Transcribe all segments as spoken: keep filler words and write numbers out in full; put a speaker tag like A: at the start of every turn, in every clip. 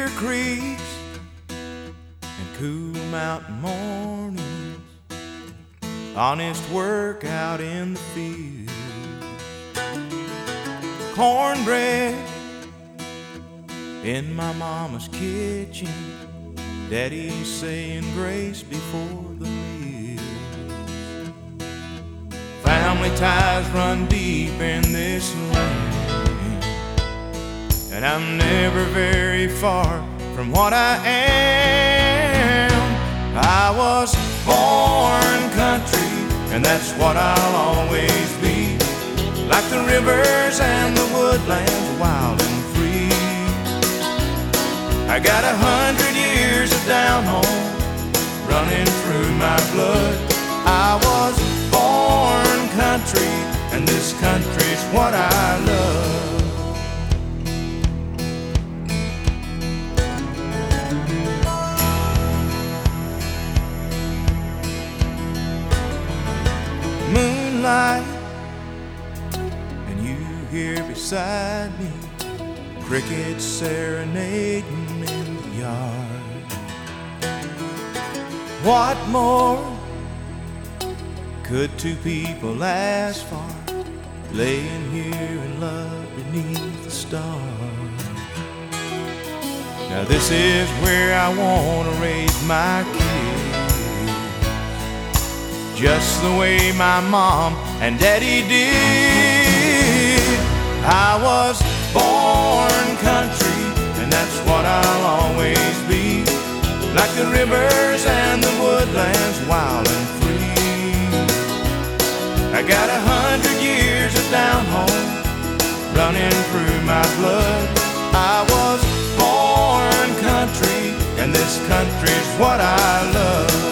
A: clear creeks and cool mountain mornings, honest work out in the field, cornbread in my mama's kitchen, Daddy saying grace before the meal. Family ties run deep in this land, and I'm never very far from what I am. I was born country, and that's what I'll always be, like the rivers and the woodlands, wild and free. I got a hundred years of down home running through my blood. I was born country, and this country's what I love. Moonlight, and you here beside me, crickets serenading in the yard. What more could two people ask for, laying here in love beneath the stars? Now this is where I want to raise my kids, just the way my mom and daddy did. I was born country, and that's what I'll always be, like the rivers and the woodlands, wild and free. I got a hundred years of down home running through my blood. I was born country, and this country's what I love.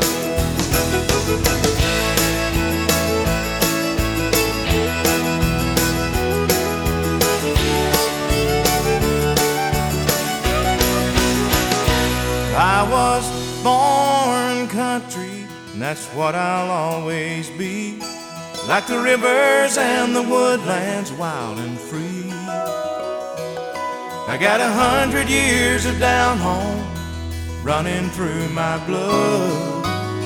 A: I was born country, and that's what I'll always be, like the rivers and the woodlands, wild and free. I got a hundred years of down home running through my blood.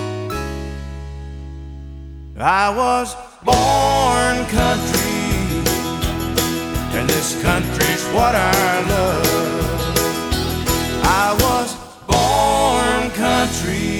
A: I was born country, and this country's what I love. I was born country,